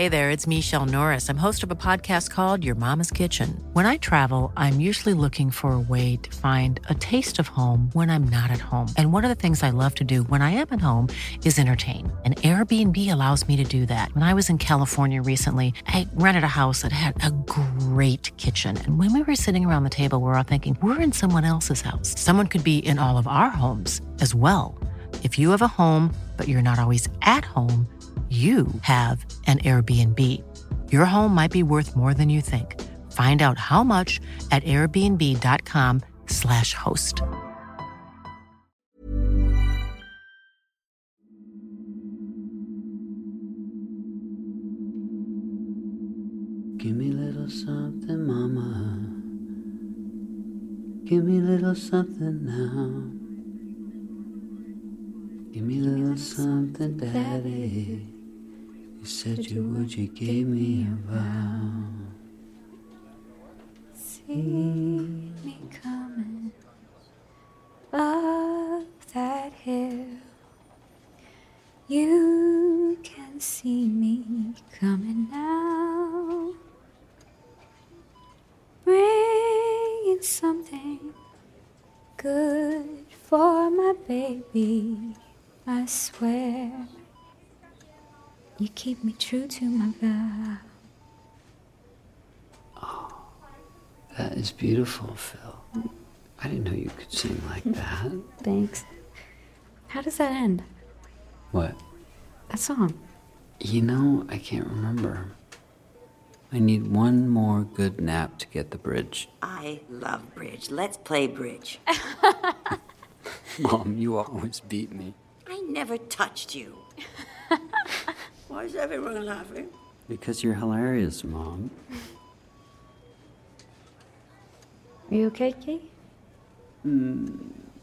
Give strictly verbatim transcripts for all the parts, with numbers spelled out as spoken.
Hey there, it's Michelle Norris. I'm host of a podcast called Your Mama's Kitchen. When I travel, I'm usually looking for a way to find a taste of home when I'm not at home. And one of the things I love to do when I am at home is entertain. And Airbnb allows me to do that. When I was in California recently, I rented a house that had a great kitchen. And when we were sitting around the table, we were all thinking, we're in someone else's house. Someone could be in all of our homes as well. If you have a home, but you're not always at home, you have an Airbnb. Your home might be worth more than you think. Find out how much at airbnb.com slash host. Give me a little something, mama. Give me a little something now. Give me a little something, daddy. You said you would, you gave me a vow. See me coming up that hill. You can see me coming now. Bringing something good for my baby, I swear. You keep me true to my vow. Oh, that is beautiful, Phil. I didn't know you could sing like that. Thanks. How does that end? What? That song. You know, I can't remember. I need one more good nap to get the bridge. I love bridge. Let's play bridge. Mom, you always beat me. I never touched you. Why is everyone laughing? Because you're hilarious, Mom. Are you okay, Kate? Hmm.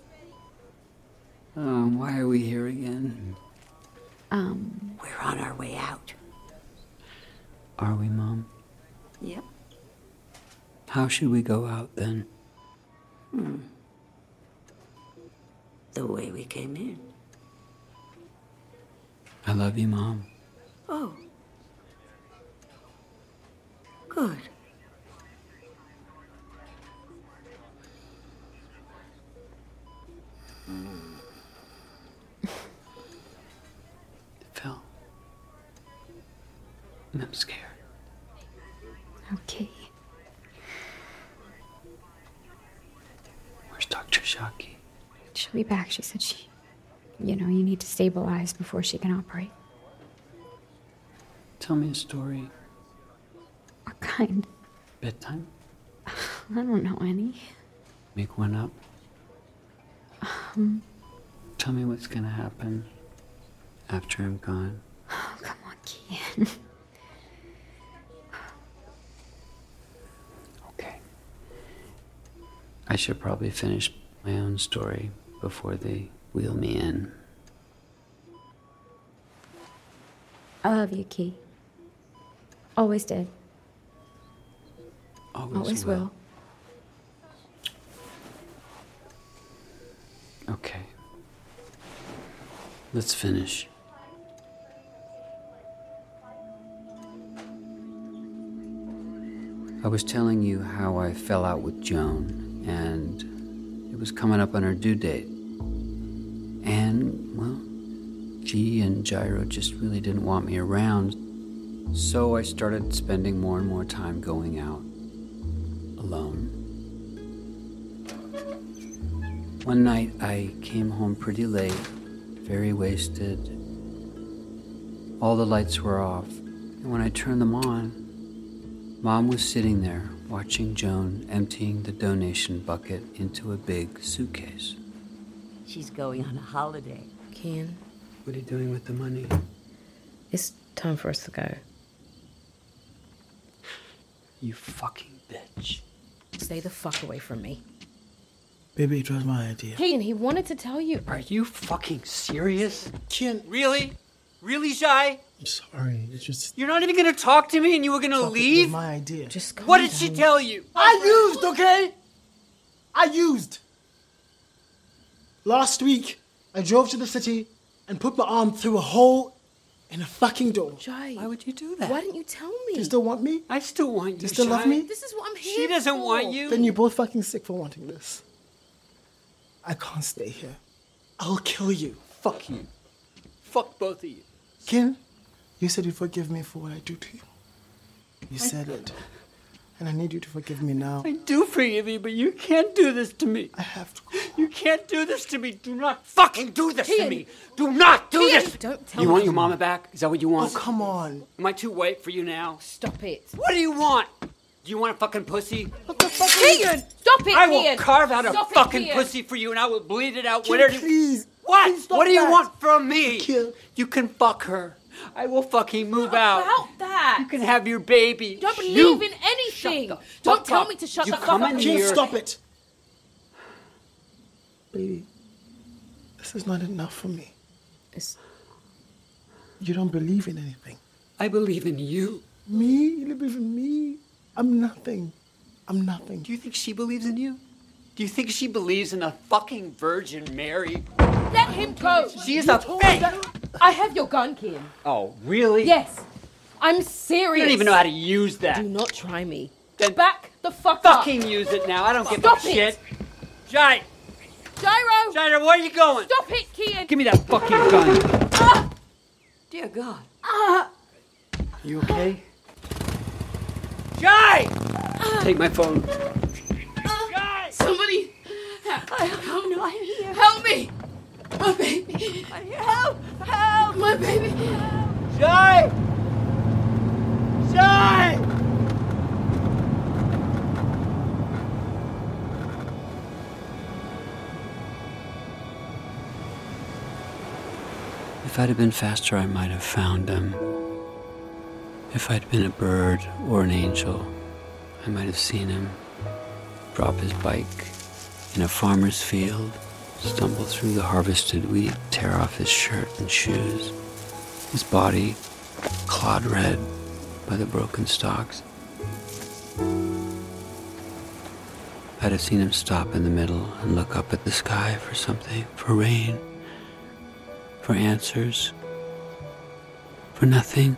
Um, why are we here again? Um... We're on our way out. Are we, Mom? Yep. How should we go out, then? Hmm. The way we came in. I love you, Mom. Oh. Good. Phil. I'm scared. Okay. Where's Doctor Shaki? She'll be back. She said she... You know, you need to stabilize before she can operate. Tell me a story. What kind? Bedtime? I don't know any. Make one up. Um... Tell me what's gonna happen after I'm gone. Oh, come on, Kian. Okay. I should probably finish my own story before they wheel me in. I love you, Key. Always did. Always, Always will. will. Okay. Let's finish. I was telling you how I fell out with Joan, and it was coming up on her due date. And, well, G and Gyro just really didn't want me around, so I started spending more and more time going out alone. One night I came home pretty late, very wasted. All the lights were off, and when I turned them on, Mom was sitting there watching Joan emptying the donation bucket into a big suitcase. She's going on a holiday. Kian, What are you doing with the money? it's time for us to go. You fucking bitch. Stay the fuck away from me. Baby, it was my idea. Kian, he wanted to tell you. Are you fucking serious? Kian, Really? Really, Shy? I'm sorry. It's just... You're not even gonna talk to me and you were gonna Fuck, it was leave? my idea. Just calm What did down. she tell you? I used, okay? I used. Last week, I drove to the city and put my arm through a hole in a fucking door. Jai, Why would you do that? why didn't you tell me? Do you still want me? I still want you. Do you still love Shai. me? This is what I'm here She doesn't for. want you. Then you're both fucking sick for wanting this. I can't stay here. I'll kill you. Fuck you. Fuck both of you. Ken, you said you'd forgive me for what I do to you. You said it. And I need you to forgive me now. I do forgive you, but you can't do this to me. I have to go. You can't do this to me. Do not fucking do this to Ian. me. Do not do Ian, this. don't tell You me. want your mama back? Is that what you Oh, want? come on. Am I too white for you now? Stop it. What do you want? Do you want a fucking pussy? What the fuck are you- Ian, stop it, I will Ian. carve out a Stop it, fucking Ian. pussy for you and I will bleed it out. Ken, Whatever. you- please. What? Please stop What do you that. want from me? Kill. You can fuck her. I will fucking move What out. about that? You can have your baby. Don't believe You in anything. Shut the Don't fuck tell up. me to shut You the fuck come up. in Ken, here. stop it. Baby, this is not enough for me. It's- You don't believe in anything. I believe in you. Me? You believe in me? I'm nothing. I'm nothing. Do you think she believes in you? Do you think she believes in the fucking Virgin Mary? Let him go. She is a fake. I have your gun, Kian. Oh, really? Yes. I'm You serious. don't even know how to use that. Do not try me. Then Back the fuck up. fucking use it now. I don't give Stop a it. shit. Jai, Gyro. Jai, where are you going? Stop it, Kian. Give me that fucking gun. Ah. Dear God. Ah. You okay? Jai! Take my phone. Jai! Somebody. I don't know. I'm here. Help me. My baby. Help! Help! My baby. Jai! Jai! If I'd have been faster, I might have found him. If I'd been a bird or an angel, I might have seen him drop his bike in a farmer's field, stumble through the harvested wheat, tear off his shirt and shoes, his body clawed red by the broken stalks. I'd have seen him stop in the middle and look up at the sky for something, for rain, for answers, for nothing.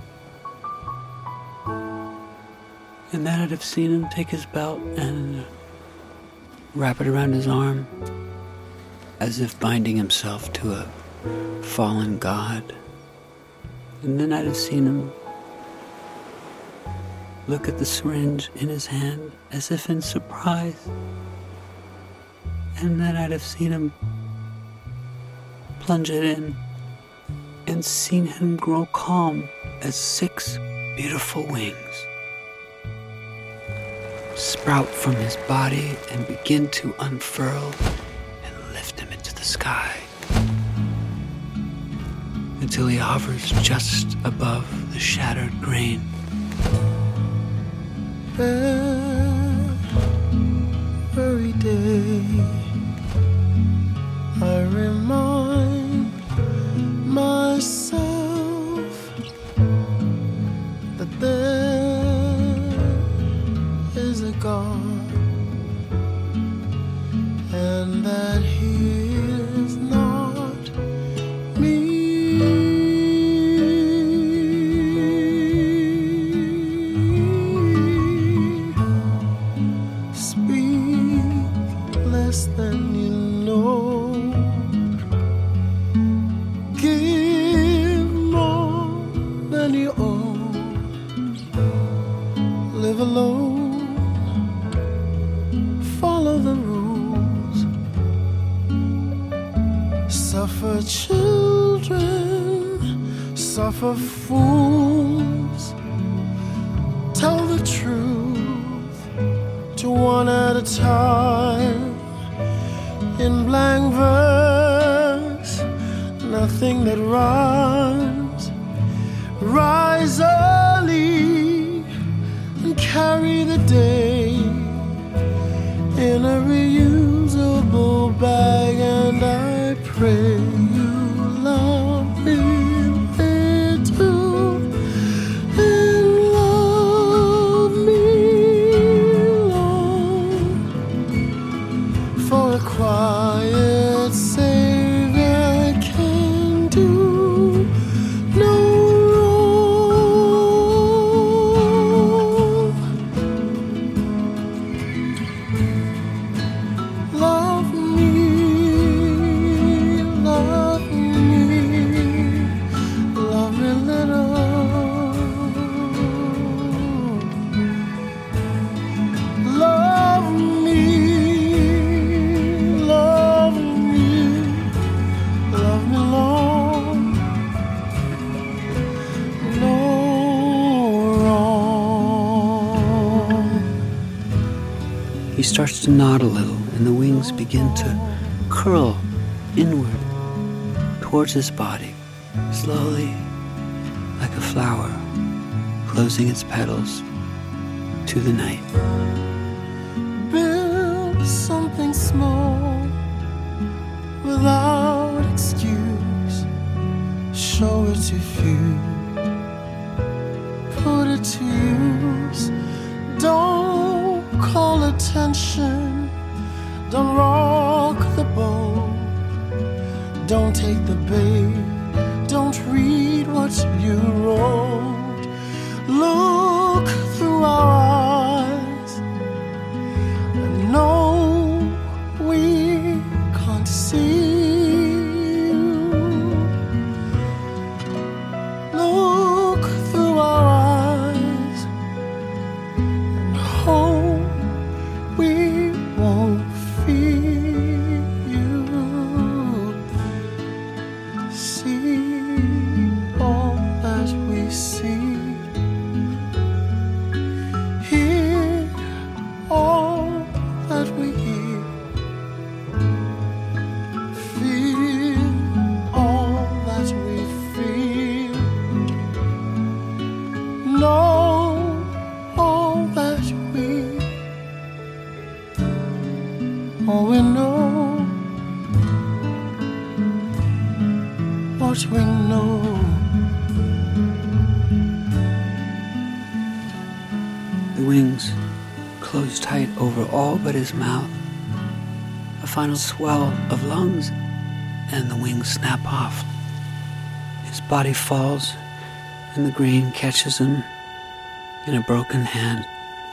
And then I'd have seen him take his belt and wrap it around his arm, as if binding himself to a fallen god. And then I'd have seen him look at the syringe in his hand as if in surprise. And then I'd have seen him plunge it in and seen him grow calm as six beautiful wings sprout from his body and begin to unfurl and lift him into the sky until he hovers just above the shattered grain. Every day I remind myself that there is a God and that He is not me. Speak less than you know. Give more than you owe. Live alone. Follow the rules. Suffer children. Suffer fools. Tell the truth to one at a time. In blank verse, nothing that rhymes. Rise early and carry the day in a reusable bag, and I pray you love me there too, and love me long for a quiet savior I can do no starts to nod a little, and the wings begin to curl inward towards his body, slowly, like a flower, closing its petals to the night. Build something small without excuse. Show it if you put it to use. Don't call attention. Don't rock the boat. Don't take the bait. Don't read what you wrote. Look through our eyes and know we can't see you. Look through our eyes and hope we won't feel you. See all that we see. Hear all that we hear. Feel all that we feel. Know all that we, all we know, what we know. The wings close tight over all but his mouth. A final swell of lungs, and the wings snap off. His body falls, and the green catches him in a broken hand.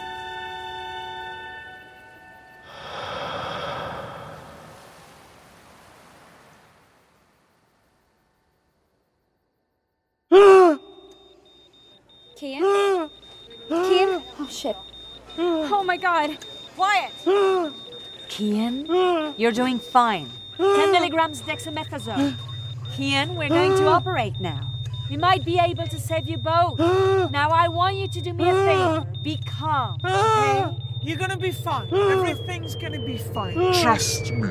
Kian? Kian? Oh, shit. Oh, my God. Quiet! Kian, you're doing fine. ten milligrams dexamethasone. Kian, we're going to operate now. We might be able to save you both. Now, I want you to do me a favor. Be calm, okay? You're gonna be fine. Everything's gonna be fine. Trust me.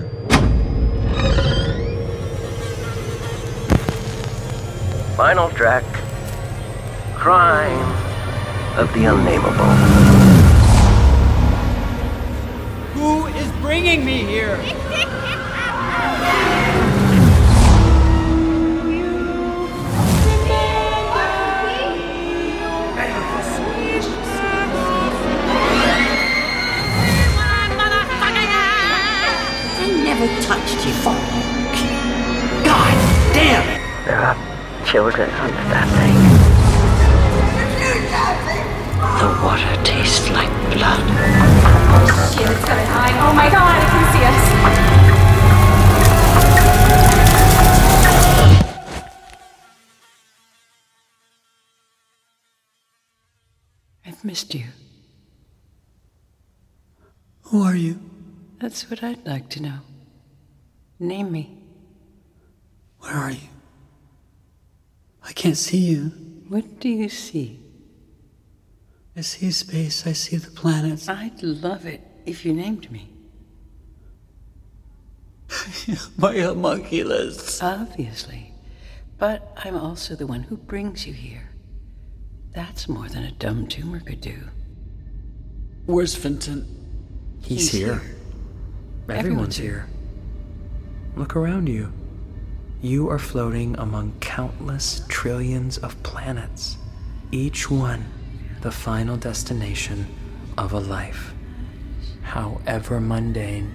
Final track. Crime of the Unnameable. Who is bringing me here? I never touched you. God damn it! There are children under that thing. The water tastes like blood. Shit, it's coming high. Oh, my God, I can see us. I've missed you. Who are you? That's what I'd like to know. Name me. Where are you? I can't see you. What do you see? I see space, I see the planets. I'd love it if you named me. My homunculus. Obviously. But I'm also the one who brings you here. That's more than a dumb tumor could do. Where's Fenton? He's, He's here. here. Everyone's, Everyone's here. Look around you. You are floating among countless trillions of planets, each one the final destination of a life, however mundane.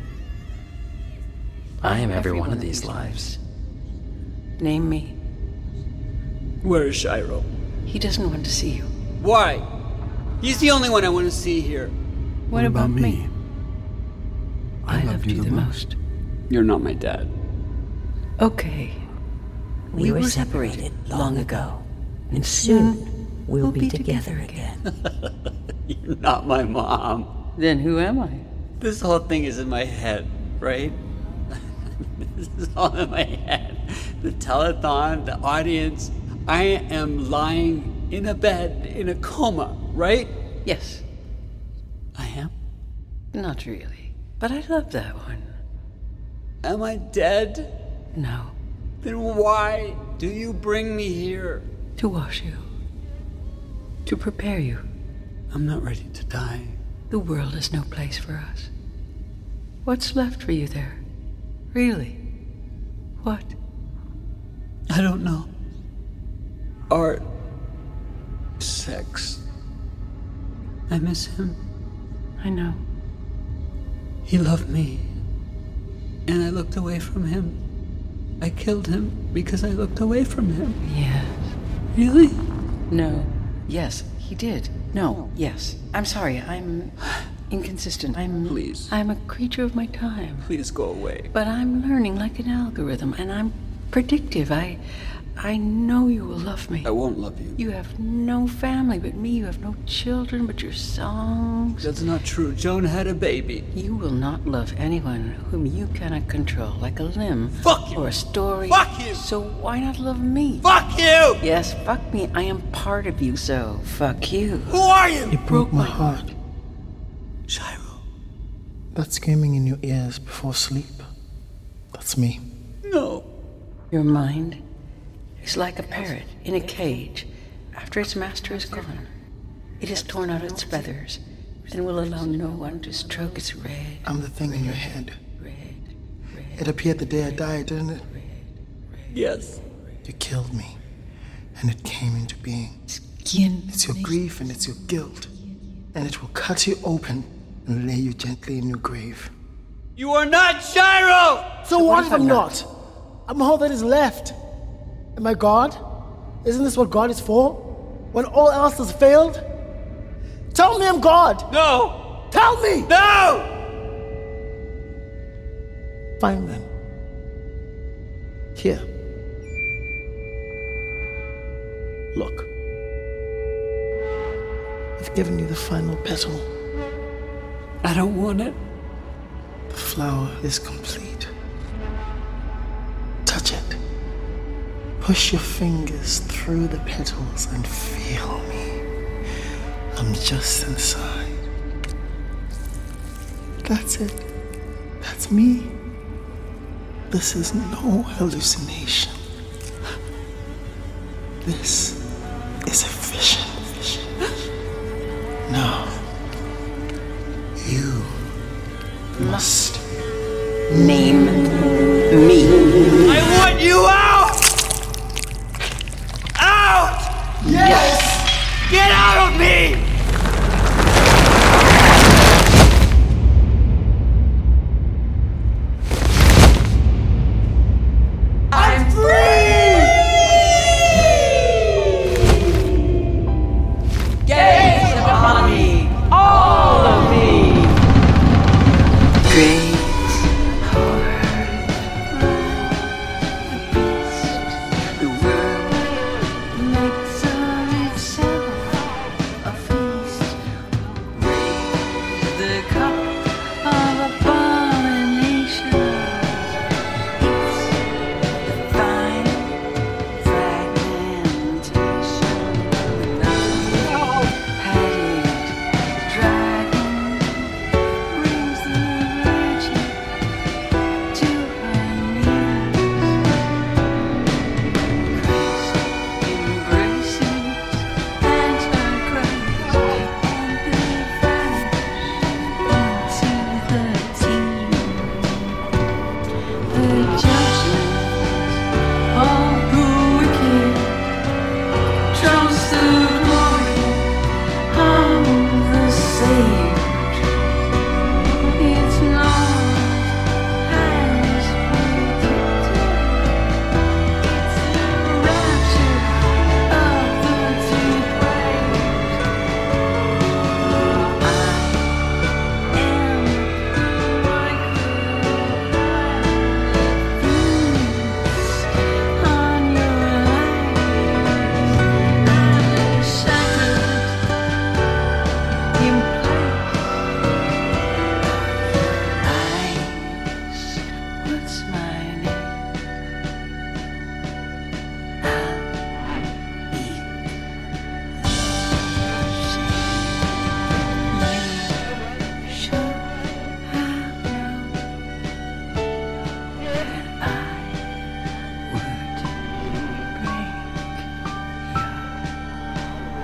I am every, every one, one of these lives. Name me. Where is Shiro? He doesn't want to see you. Why? He's the only one I want to see here. What, what about, about me? me? I, I loved you the most. most. You're not my dad. Okay. We, we were separated long ago, and soon we'll, we'll be, be together, together again. You're not my mom. Then who am I? This whole thing is in my head, right? This is all in my head. The telethon, the audience. I am lying in a bed in a coma, right? Yes. I am? Not really. But I love that one. Am I dead? No. Then why do you bring me here? To wash you. To prepare you. I'm not ready to die. The world is no place for us. What's left for you there? Really? What? I don't know. Art. Sex. I miss him. I know. He loved me. And I looked away from him. I killed him because I looked away from him. Yes. Really? No. Yes, he did. No. Yes. I'm sorry. I'm inconsistent. I'm... Please. I'm a creature of my time. Please go away. But I'm learning like an algorithm, and I'm predictive. I... I know you will love me. I won't love you. You have no family but me. You have no children but your songs. That's not true. Joan had a baby. You will not love anyone whom you cannot control, like a limb. Fuck you! Or a story. Fuck you! So why not love me? Fuck you! Yes, fuck me. I am part of you, so fuck you. Who are you? It broke my heart. Shiro. That screaming in your ears before sleep. That's me. No. Your mind is like a parrot in a cage after its master is gone. It has torn out its feathers and will allow no one to stroke its red. I'm the thing in your head. It appeared the day I died, didn't it? Yes. You killed me, and it came into being. Skin. It's your grief and it's your guilt, and it will cut you open and lay you gently in your grave. You are not Shiro! So, so what if I'm not? I'm all that is left. Am I God? Isn't this what God is for? When all else has failed? Tell me I'm God! No! Tell me! No! Fine then. Here. Look. I've given you the final petal. I don't want it. The flower is complete. Touch it. Push your fingers through the petals and feel me. I'm just inside. That's it. That's me. This is no hallucination. This is a vision. Now, you must name me. I want you out! Out! Yes! Get out of me! I'm free! Gaze upon me! All of me! Great horror. The world makes of itself a fool.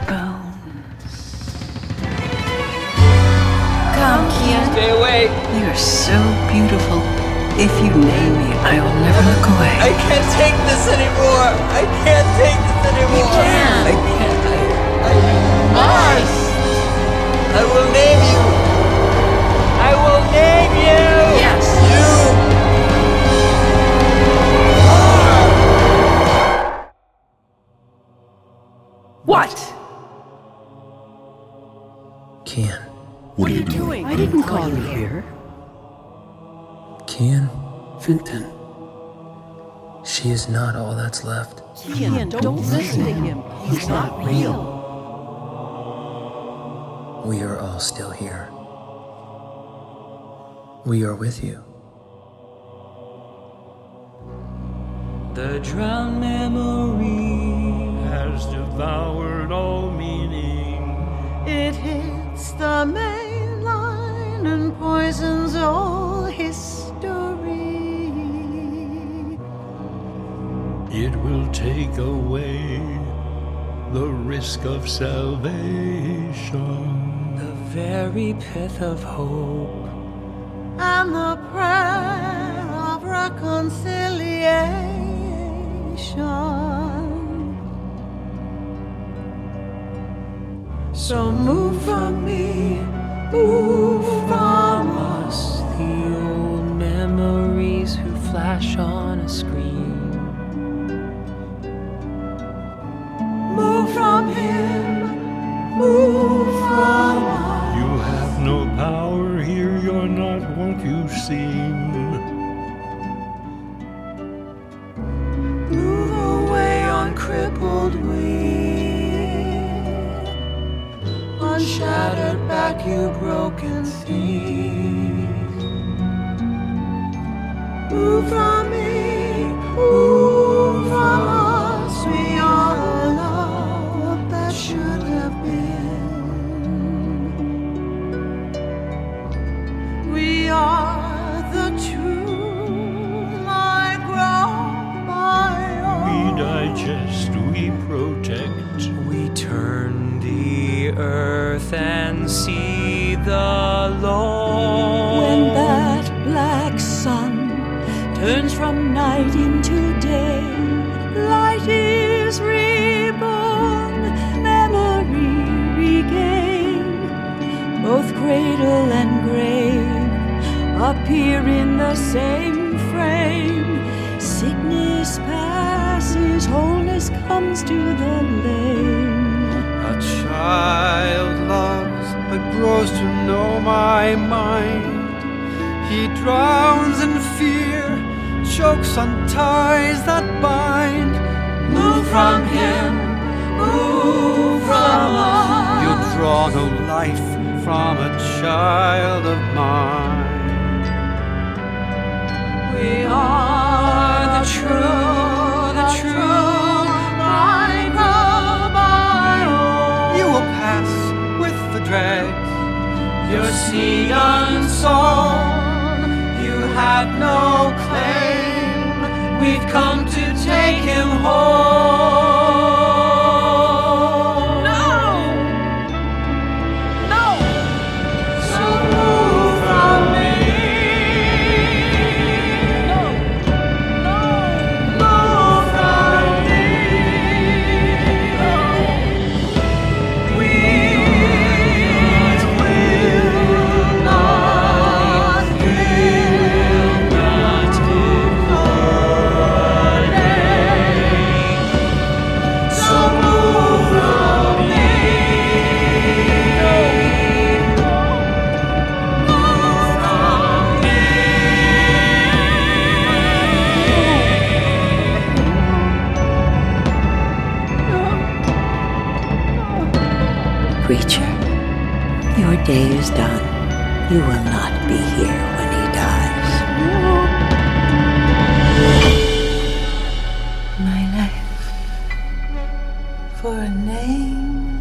bones. Come, Kian. Stay away. You're so beautiful. If you name me, I will never look away. I can't take this anymore. I can't take this anymore. You can. I can't. I, I must. I will name you. I will name you. Yes. You. What? Kian. What are you doing? I didn't call you here. Kian? Fintan. She is not all that's left. Kian, don't, don't listen to him. He's not real. We are all still here. We are with you. The drowned memory has devoured all meaning. It hits the main line and poisons all history. It will take away the risk of salvation, the very pith of hope, and the prayer of reconciliation. So move from me, move from us, the old memories who flash on a screen. Move from him, move from us. You have no power here, you're not what you seem. Move away on crippled wings, on shattered back, you broken thing. Move from me, move from us, we are the love that should have been. We are the truth I grow my own. We digest, we protect. We turn the earth and see the Lord. When that black sun turns from night into day, light is reborn, memory regained. Both cradle and grave appear in the same frame. Sickness passes, wholeness comes to the lame. A child loves but grows to know my mind. He drowns in fear, chokes on ties that bind. Move from him, move from us. You draw no life from a child of mine. We are the true, the true, my grow, my own. You will pass with the dregs, your seed unsown. You had no claim, we've come to take him home. No! No! So move from me. No! No! Move from me. No! We will not, will not depart. So move from me. Move from me. Creature, your day is done. You will not be here when he dies. My life for a name.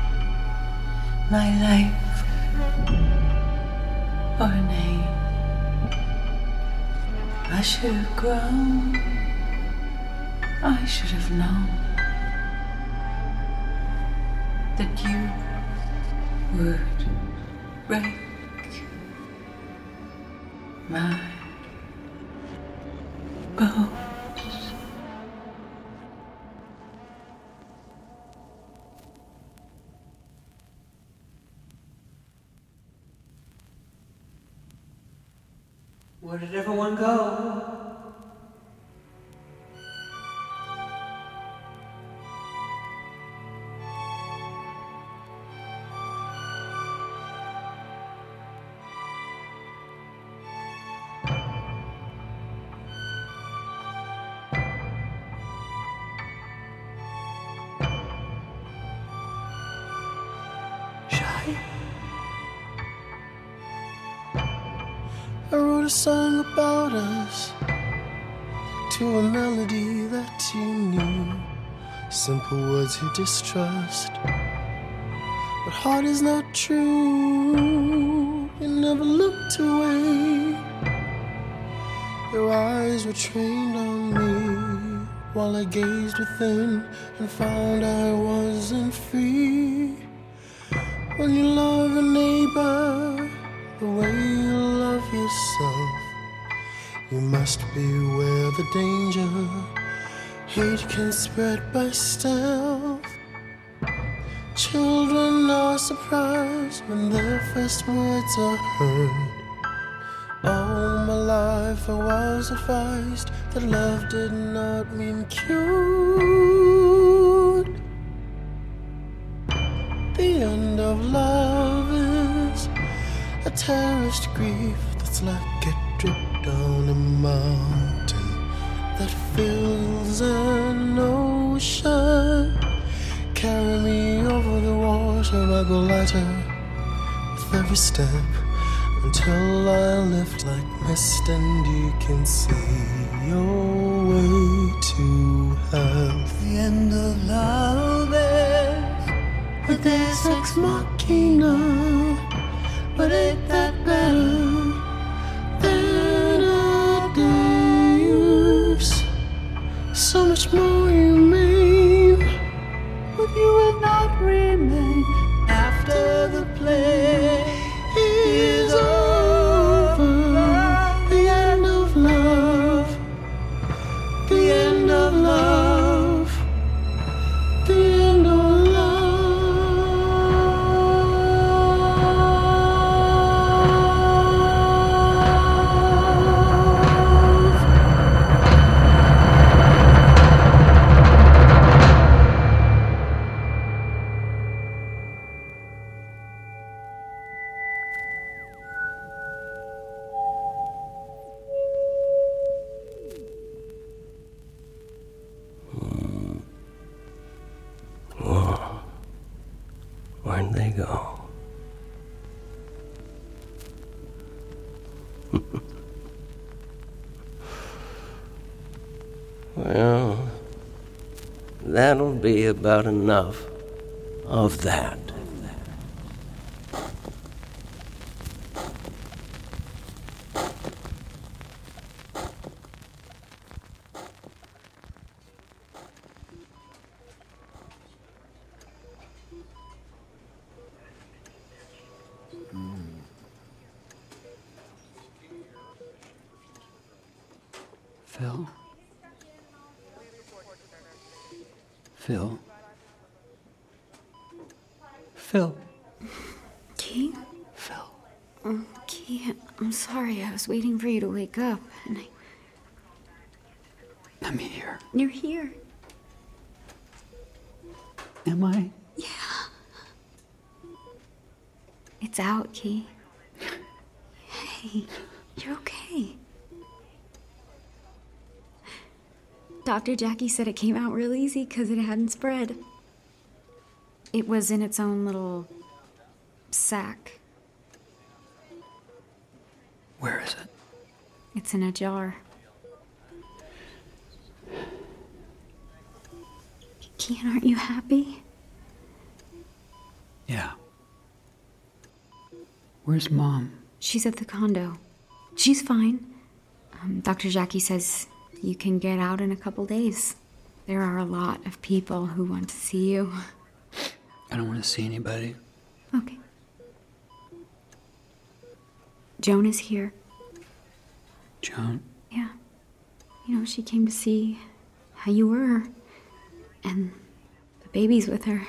My life for a name. I should have grown. I should have known. that you would break my bones. Where did everyone go? I wrote a song about us to a melody that you knew. Simple words you distrust, but heart is not true. You never looked away. Your eyes were trained on me while I gazed within and found I wasn't free. When you love a neighbor the way you love yourself, you must beware the danger. Hate can spread by stealth. Children are surprised when their first words are heard. All my life I was advised that love did not mean cured. The end of love is a terrorist grief that's like a drip down a mountain that fills an ocean. Carry me over the water, I go lighter with every step until I lift like mist and you can see your way to hell. The end of love is a deus ex machina, but ain't that better than a deus? So much more you mean, but you will not remain after the play is over. The end of love, the end of love, the end of Where'd they go? Well, that'll be about enough of that. Phil? Phil? Phil? Key? Phil? Oh, Key, I'm sorry. I was waiting for you to wake up, and I... I'm here. You're here. Am I? Yeah. It's out, Key. Hey, you're okay. Doctor Jackie said it came out real easy because it hadn't spread. It was in its own little sack. Where is it? It's in a jar. Kian, aren't you happy? Yeah. Where's Mom? She's at the condo. She's fine. Um, Doctor Jackie says you can get out in a couple days. There are a lot of people who want to see you. I don't want to see anybody. Okay. Joan is here. Joan? Yeah. You know, she came to see how you were. And the baby's with her.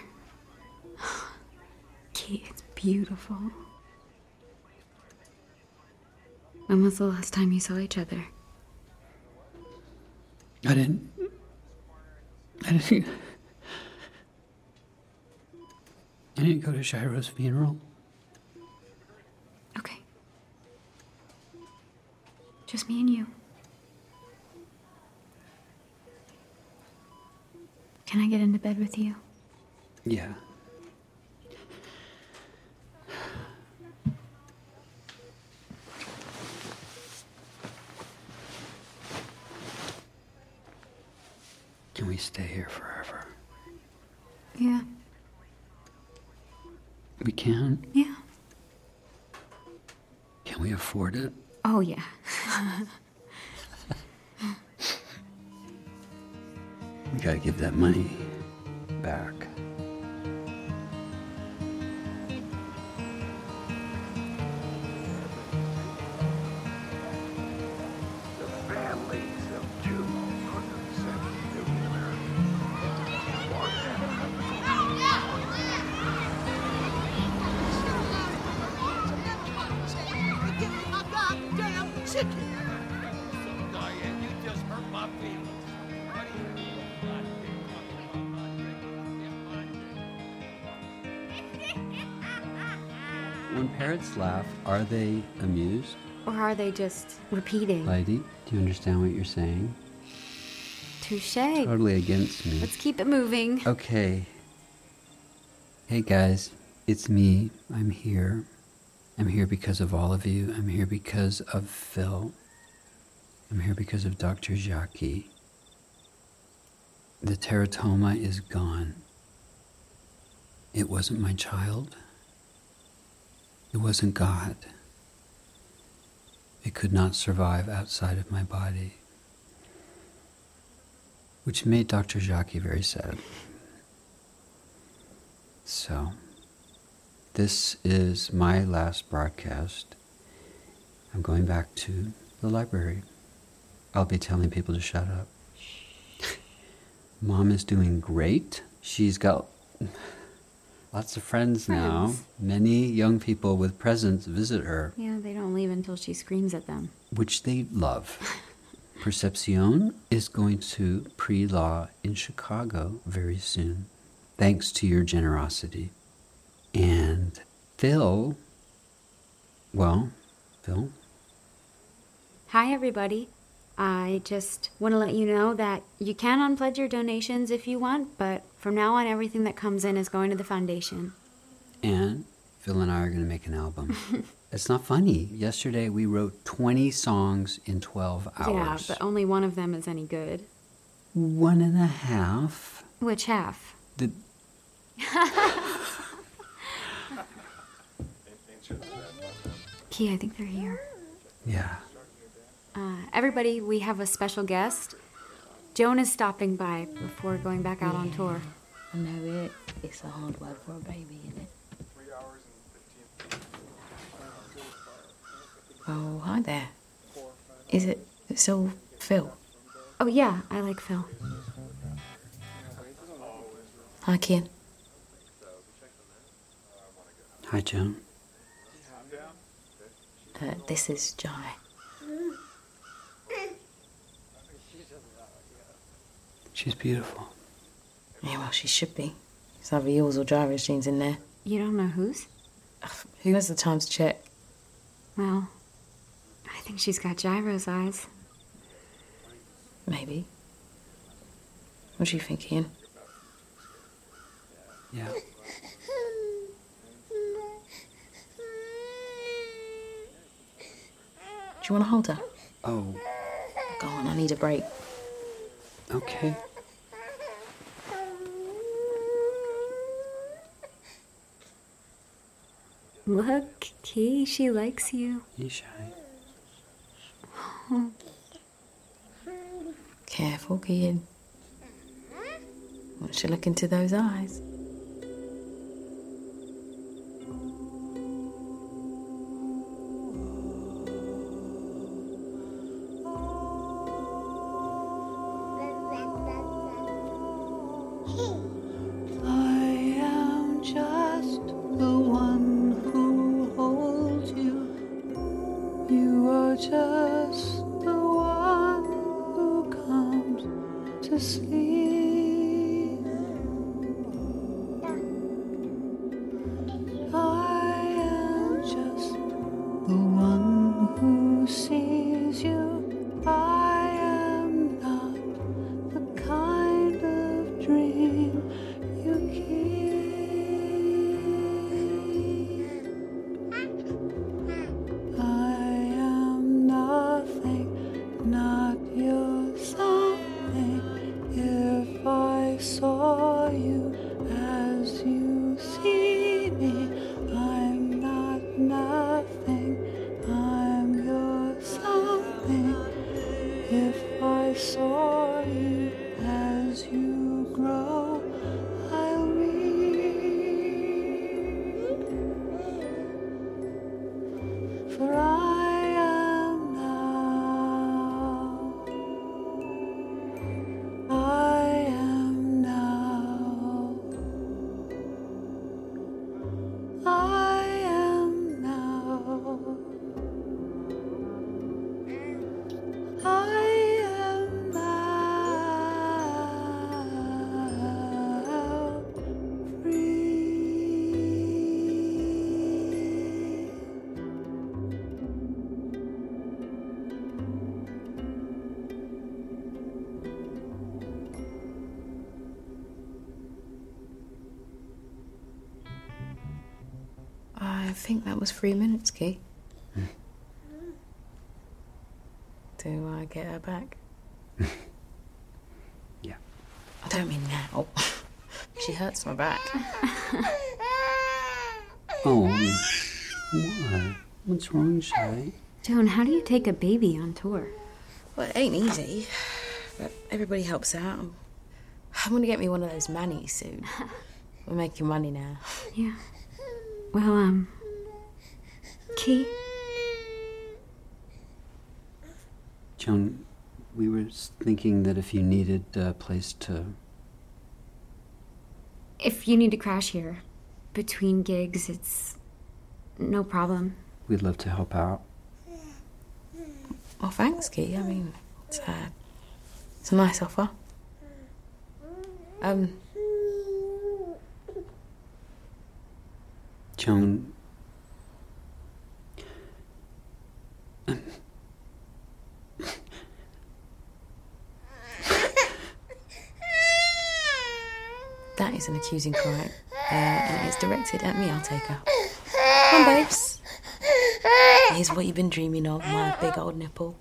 Kate, it's beautiful. When was the last time you saw each other? I didn't... I didn't... I didn't go to Shiro's funeral. Okay. Just me and you. Can I get into bed with you? Yeah. Can we stay here forever? Yeah. We can? Yeah. Can we afford it? Oh, yeah. We gotta give that money back. When parrots laugh, are they amused? Or are they just repeating? Lady, do you understand what you're saying? Touche. Totally against me. Let's keep it moving. Okay. Hey guys, it's me. I'm here. I'm here because of all of you. I'm here because of Phil. I'm here because of Doctor Jackie. The teratoma is gone. It wasn't my child. It wasn't God. It could not survive outside of my body. Which made Doctor Jackie very sad. So, this is my last broadcast. I'm going back to the library. I'll be telling people to shut up. Mom is doing great. She's got lots of friends, friends now. Many young people with presents visit her. Yeah, they don't leave until she screams at them. Which they love. Percepcion is going to pre-law in Chicago very soon, thanks to your generosity. And Phil, well, Phil? Hi, everybody. I just want to let you know that you can unpledge your donations if you want, but from now on, everything that comes in is going to the foundation. And Phil and I are going to make an album. It's not funny. Yesterday, we wrote twenty songs in twelve hours. Yeah, but only one of them is any good. One and a half. Which half? The... Key, I think they're here. Yeah. Uh, everybody, we have a special guest. Joan is stopping by before going back out yeah. on tour. I know it. It's a hard word for a baby, isn't it? Oh, hi there. Is it still Phil? Oh, yeah, I like Phil. Hi, Ken. Hi, Joan. Uh, this is Jai. She's beautiful. Yeah, well, she should be. It's either yours or Gyro's genes in there. You don't know whose? Ugh, who has the time to check? Well, I think she's got Gyro's eyes. Maybe. What do you think, Ian? Yeah. Do you want to hold her? Oh. Go on, I need a break. Okay. Look, Key, she likes you. He's shy. Oh. Careful, Ian. Won't you look into those eyes? For I am now, I am now, I am now, I am now free. I think that was three minutes, Key. Hmm. Do I get her back? Yeah. I don't mean now. She hurts my back. Oh, what? What's wrong, Shay? Joan, how do you take a baby on tour? Well, it ain't easy, but everybody helps out. I'm gonna get me one of those manis soon. We're making money now. Yeah. Well, um... Key? Joan, we were thinking that if you needed a place to... If you need to crash here, between gigs, it's no problem. We'd love to help out. Well, thanks, Key. I mean, it's, uh, it's a nice offer. Um... Joan... That is an accusing cry, uh, and it's directed at me. I'll take her. Come on, babes. Here's what you've been dreaming of, my big old nipple.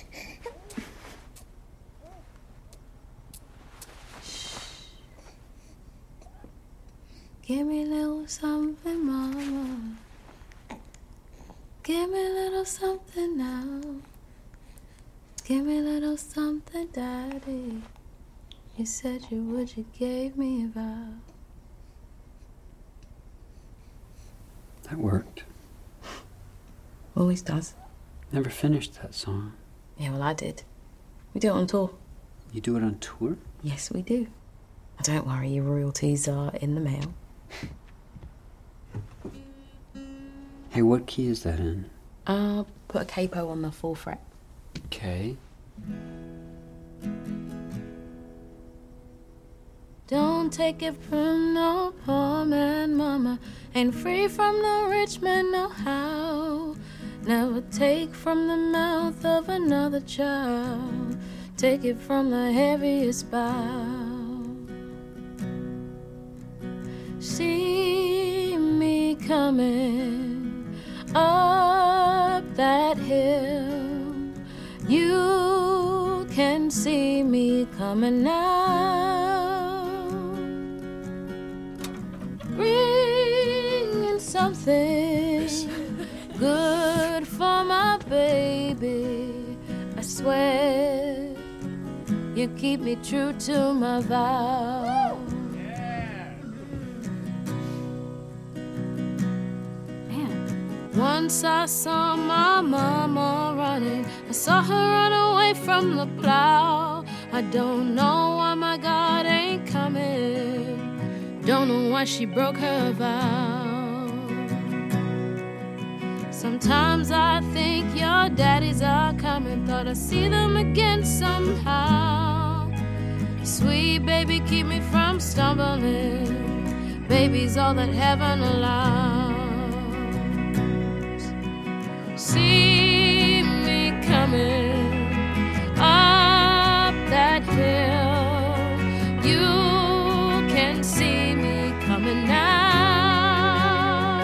Give me a little something, mama. Give me a little something now. Give me a little something, daddy. You said you would, you gave me a vow. That worked. Always does. Never finished that song. Yeah, well, I did. We do it on tour. You do it on tour? Yes, we do. Oh, don't worry, your royalties are in the mail. Hey, what key is that in? Uh, put a capo on the full fret. Okay. Don't take it from no poor man, mama. Ain't free from no rich man, no how. Never take from the mouth of another child. Take it from the heaviest bow. See me coming up that hill. You can see me coming now. Bringing something good for my baby. I swear you keep me true to my vow. Man, once I saw my mama running. I saw her run away from the plow. I don't know why my God ain't coming. Don't know why she broke her vow. Sometimes I think your daddies are coming. Thought I'd see them again somehow. Sweet baby, keep me from stumbling. Baby's all that heaven allows. See me coming up that hill. You can see me coming now,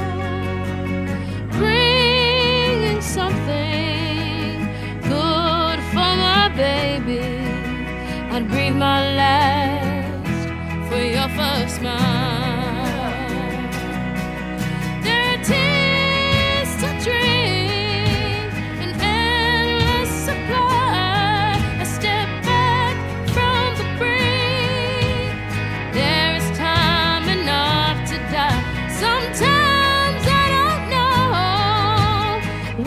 bringing something good for my baby. I'd breathe my last for your first smile. There are tears to drink, an endless supply. I step back from the brink. There is time enough to die. Sometimes I don't know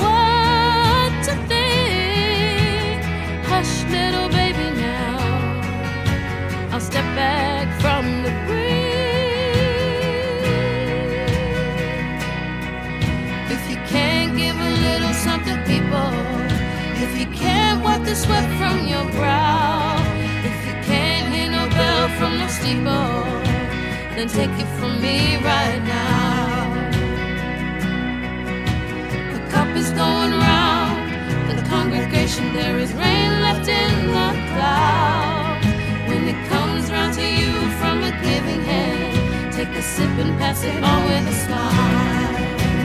If you can't wipe the sweat from your brow, if you can't hear no bell from no steeple, then take it from me right now. The cup is going round the congregation, there is rain left in the clouds. When it comes round to you from a giving hand, take a sip and pass it on with a smile.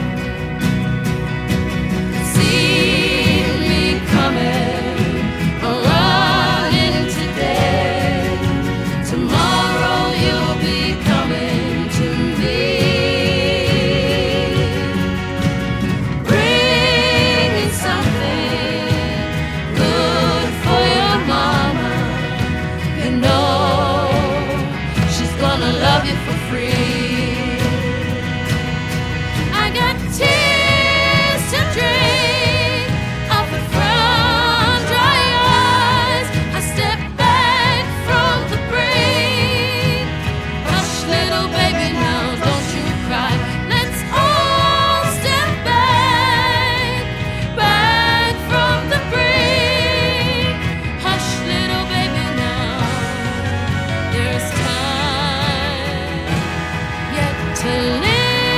See me coming, running today. Tomorrow you'll be coming to me, bringing something good for your mama. You know she's gonna love you for free. I got tears to drink off the front dry eyes. I step back from the brink. Hush, little baby, now don't you cry. Let's all step back, back from the brink. Hush, little baby, now there's time yet to live.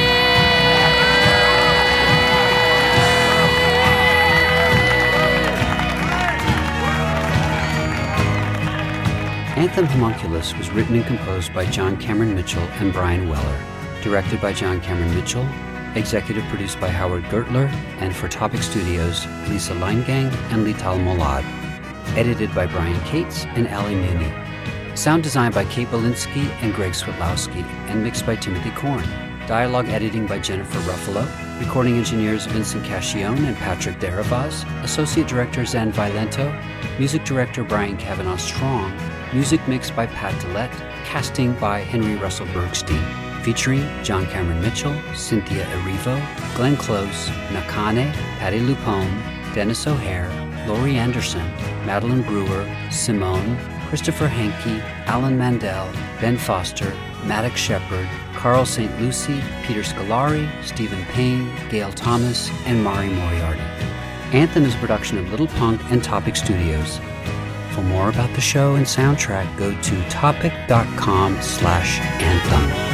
Anthem Homunculus was written and composed by John Cameron Mitchell and Brian Weller, directed by John Cameron Mitchell, executive produced by Howard Gertler, and for Topic Studios, Lisa Leingang and Lital Molad, edited by Brian Cates and Ali Mooney. Sound design by Kate Belinsky and Greg Switlowski, and mixed by Timothy Korn. Dialogue editing by Jennifer Ruffalo. Recording engineers Vincent Cascione and Patrick Deravaz. Associate director Zan Violento. Music director Brian Kavanaugh Strong. Music mixed by Pat Dillette. Casting by Henry Russell Bergstein. Featuring John Cameron Mitchell, Cynthia Erivo, Glenn Close, Nakane, Patty Lupone, Dennis O'Hare, Laurie Anderson, Madeline Brewer, Simone, Christopher Hankey, Alan Mandel, Ben Foster, Maddox Shepard, Carl Saint Lucie, Peter Scolari, Stephen Payne, Gail Thomas, and Mari Moriarty. Anthem is a production of Little Punk and Topic Studios. For more about the show and soundtrack, go to topic dot com slash anthem.